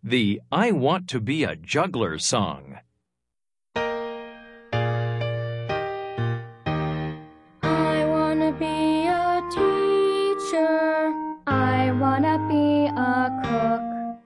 The I Want to Be a Juggler song. I wanna be a teacher. I wanna be a cook.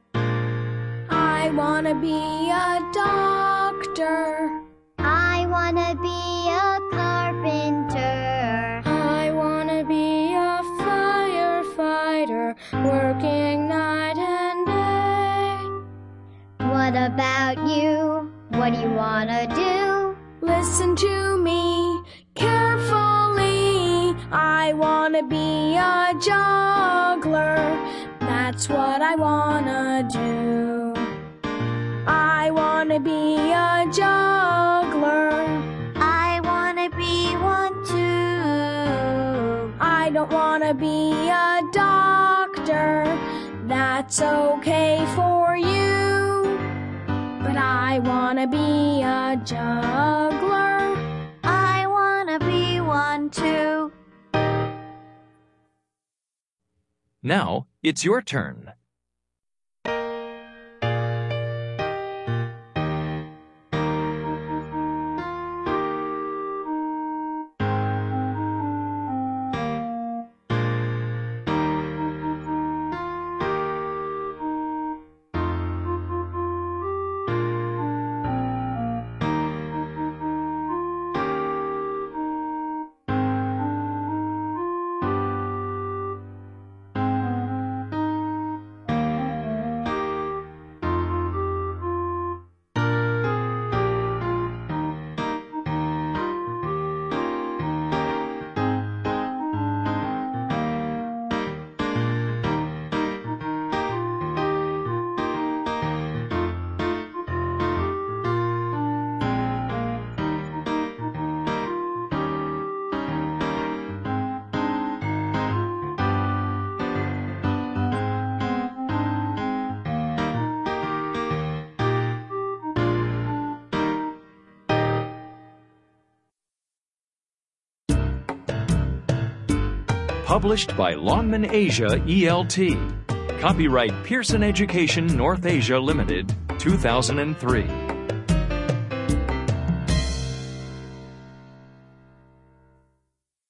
I wanna be a doctor. I wanna be a carpenter. I wanna be a firefighter, working night and day. What about you? What do you wanna do? Listen to me carefully. I wanna be a juggler. That's what I wanna do. I wanna be a juggler. I wanna be one too. I don't wanna be a doctor. That's okay for you. But I wanna be a juggler. I wanna be one too. Now it's your turn. Published by Longman Asia ELT. Copyright Pearson Education North Asia Limited, 2003.